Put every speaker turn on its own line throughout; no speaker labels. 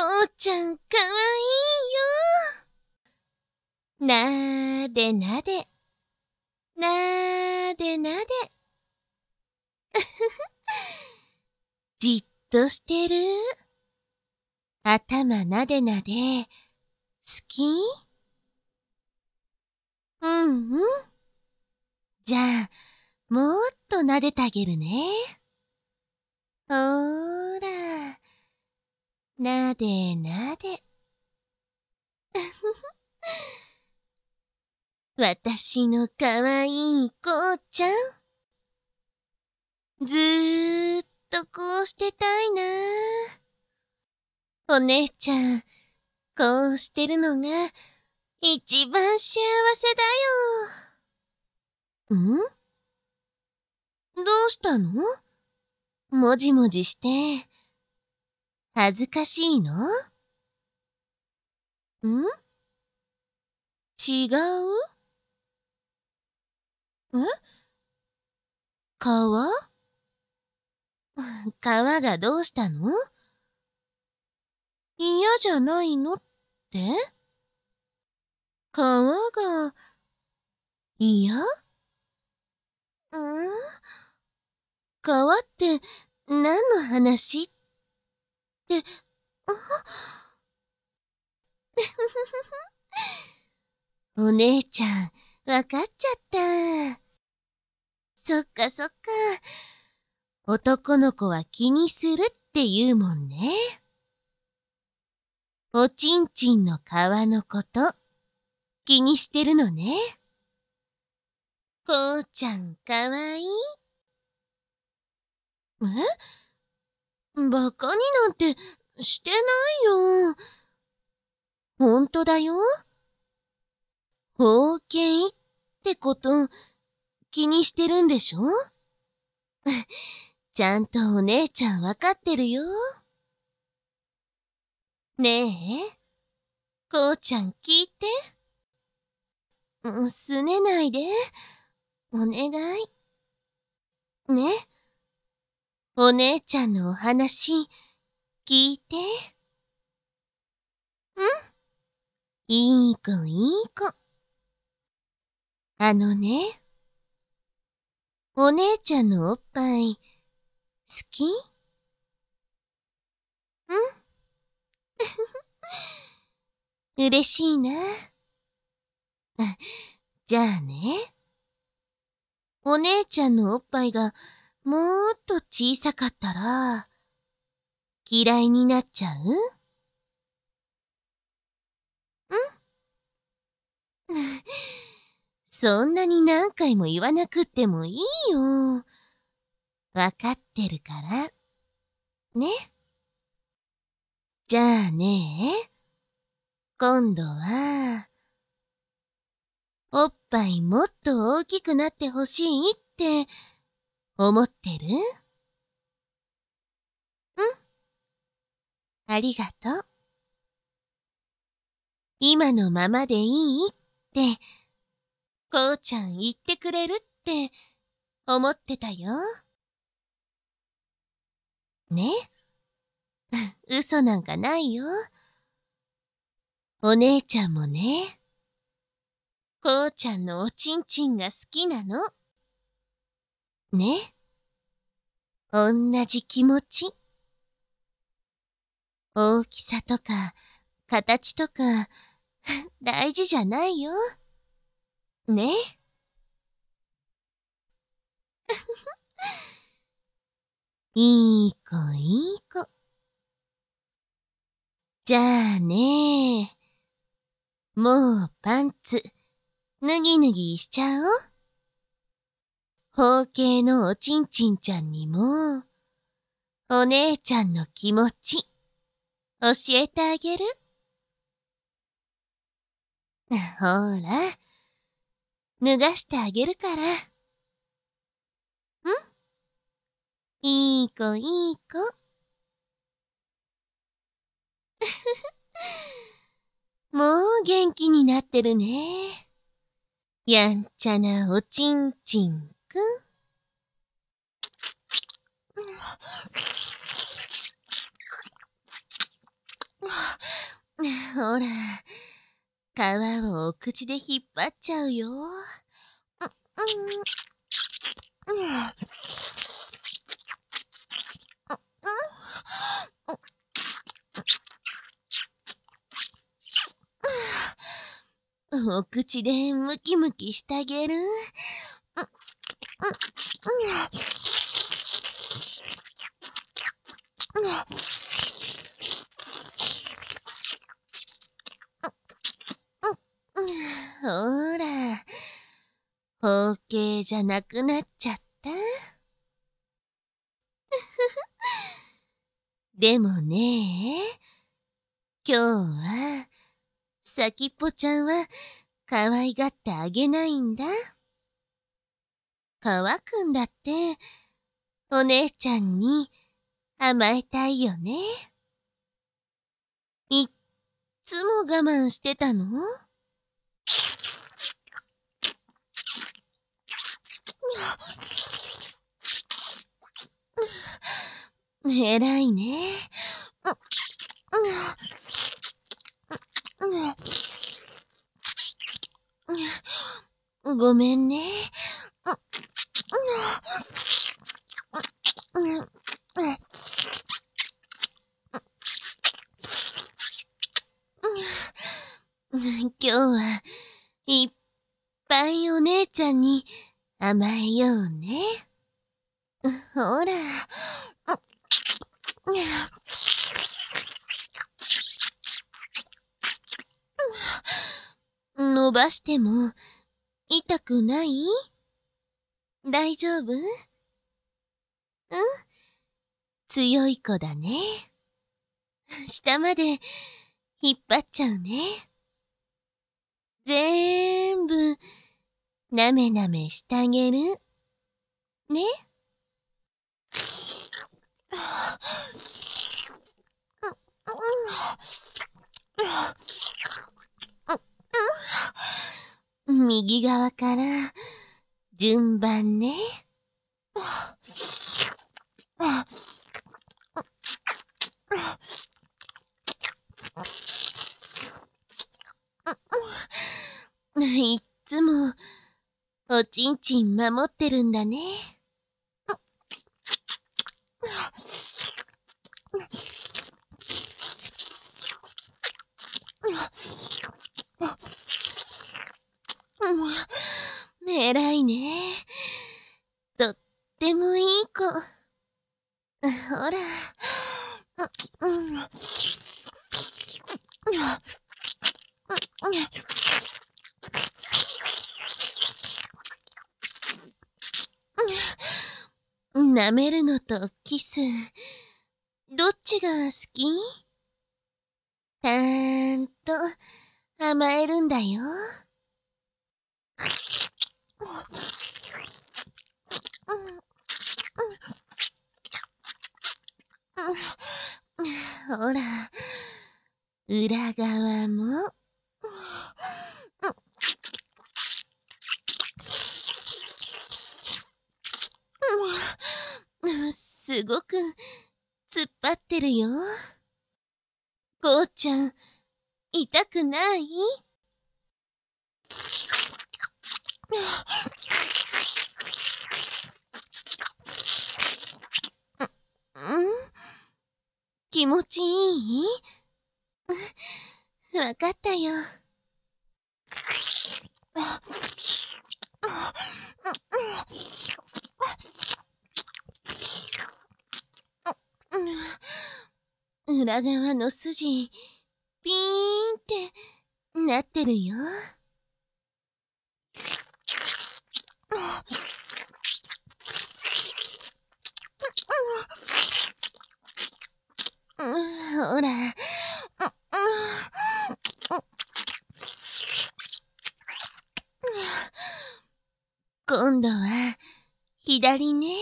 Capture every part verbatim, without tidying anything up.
うちゃんかわいいよ。なーでなで。なーでなで。じっとしてる。頭なでなで。好き？うんうん。じゃあ、もっと撫でてあげるね。ほーら。なでなで。私のかわいい子ちゃん。ずーっとこうしてたいな。お姉ちゃん、こうしてるのが一番幸せだよ。ん？どうしたの？もじもじして。恥ずかしいの？ん？違う？え？皮？皮がどうしたの？嫌じゃないのって？皮が嫌？ん？皮って何の話って、あお姉ちゃん、わかっちゃった。そっかそっか。男の子は気にするって言うもんね。おちんちんの皮のこと、気にしてるのね。こうちゃんかわいい。え？バカになんてしてないよ。ほんとだよ。包茎ってこと気にしてるんでしょ？ちゃんとお姉ちゃんわかってるよ。ねえ、こうちゃん聞いて。すねないで。お願い。ね。お姉ちゃんのお話、聞いて。ん？いい子いい子。あのね、お姉ちゃんのおっぱい、好き？ん？嬉しいな。じゃあね、お姉ちゃんのおっぱいがもーっと小さかったら、嫌いになっちゃう？ん？そんなに何回も言わなくってもいいよ。わかってるから。ね。じゃあね、今度は、おっぱいもっと大きくなってほしいって思ってる？ん？ありがとう。今のままでいいって、こうちゃん言ってくれるって思ってたよ。ね？嘘なんかないよ。お姉ちゃんもね、こうちゃんのおちんちんが好きなの。ね？おんなじ気持ち。大きさとか、形とか、大事じゃないよ。ね？いい子いい子。じゃあね、もうパンツ、脱ぎ脱ぎしちゃおう。包茎のおちんちんちゃんにも、お姉ちゃんの気持ち、教えてあげる？ほら、脱がしてあげるから。ん？いい子いい子。もう元気になってるね。やんちゃなおちんちんくん。 ほら、皮をお口で引っ張っちゃうよ。お口でムキムキしてあげる。ほら、包茎じゃなくなっちゃった。でもね、今日は、先っぽちゃんは可愛がってあげないんだ。かわくんだって、お姉ちゃんに甘えたいよね。いっつも我慢してたの？えらいね。ごめんね。今日はいっぱいお姉ちゃんに甘えようね。ほら。伸ばしても痛くない？大丈夫？うん？強い子だね。下まで引っ張っちゃうね。ぜーんぶなめなめしてあげる。ね。右側から順番ね。いっつもおちんちん守ってるんだね。えらいね。とってもいい子。ほら。舐めるのとキス、どっちが好き？たーんと甘えるんだよ。ほら、裏側も。すごく突っ張ってるよ。こうちゃん、痛くない？うん？気持ちいい？わかったよ。裏側の筋、ピーンってなってるよ。ほら。今度は左ね。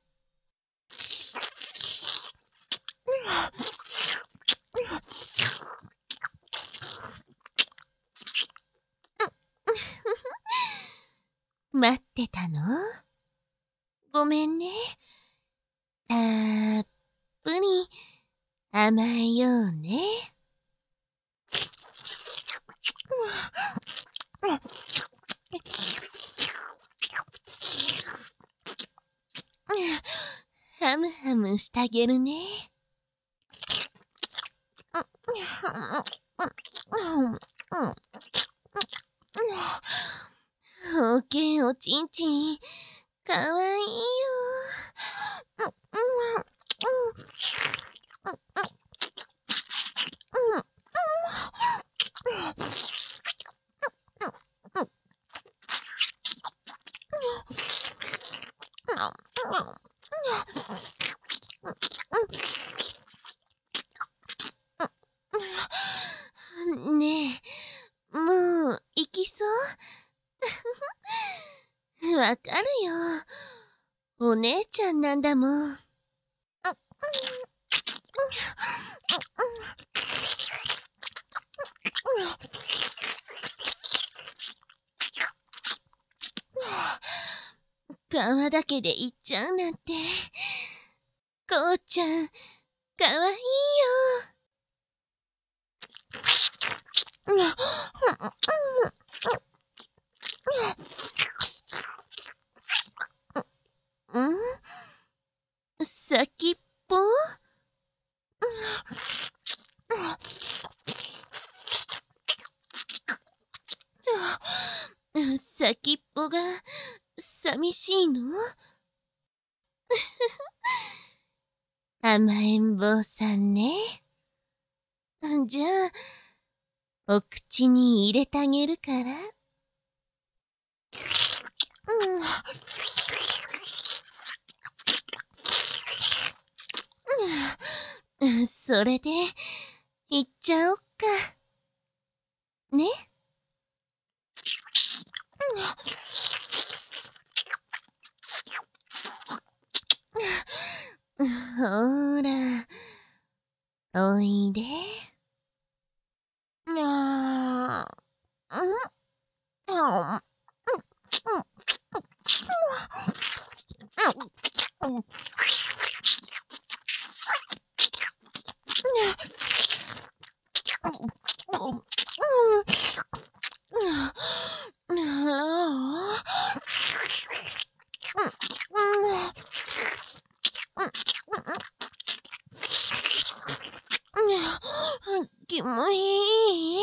待ってたの？ごめんね。たっぷり甘えようね。 ハムハムしてあげるね。おけおちんちん、かわいいよ。ねえ、もう行きそう？わかるよ。お姉ちゃんなんだもん。皮だけで行っちゃうなんて。こうちゃん、かわいいよ。ん？先っぽ？先っぽが寂しいの？甘えん坊さんね。じゃあ、お口に入れてあげるから。うん、それで、行っちゃおっか。ね？ほーら、おいで。にゃー。キモい。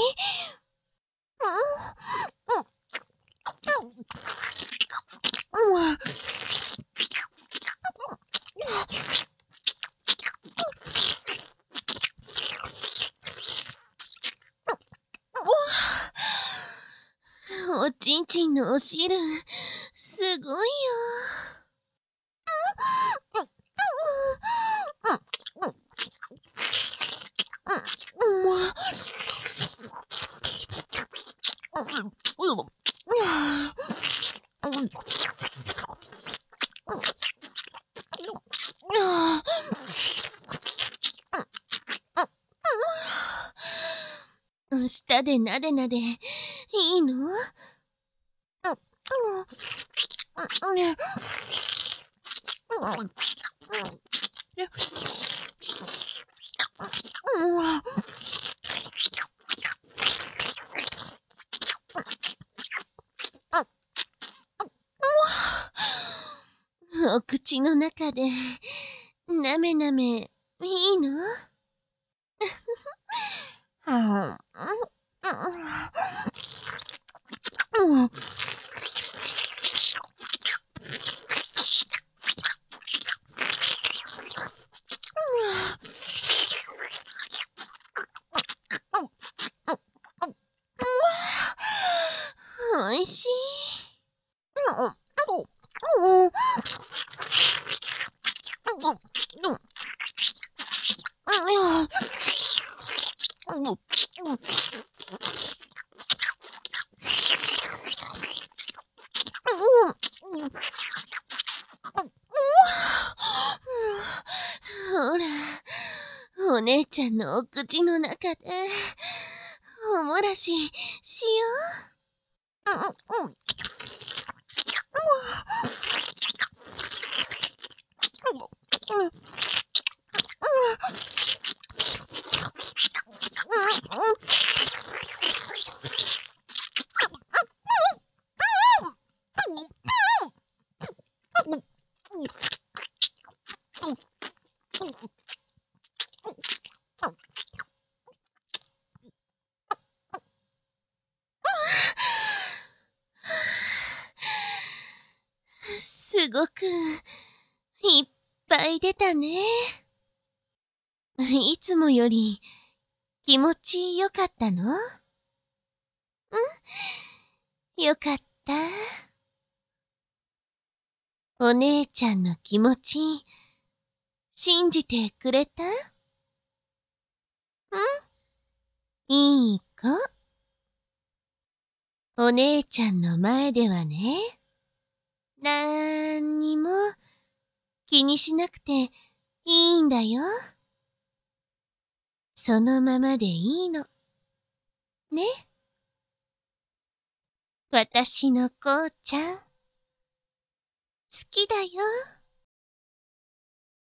おちんちんのお汁、すごいよ。舌でなでなでいいの？お口の中でなめなめいいの？おいしい。ほら、お姉ちゃんのお口の中でおもらししよう。 すごく、いっぱい出たね。いつもより、気持ちよかったの？うん、よかった。お姉ちゃんの気持ち、信じてくれた？ん？いい子。お姉ちゃんの前ではね、なーんにも気にしなくていいんだよ。そのままでいいの。ね。私のこうちゃん、好きだよ。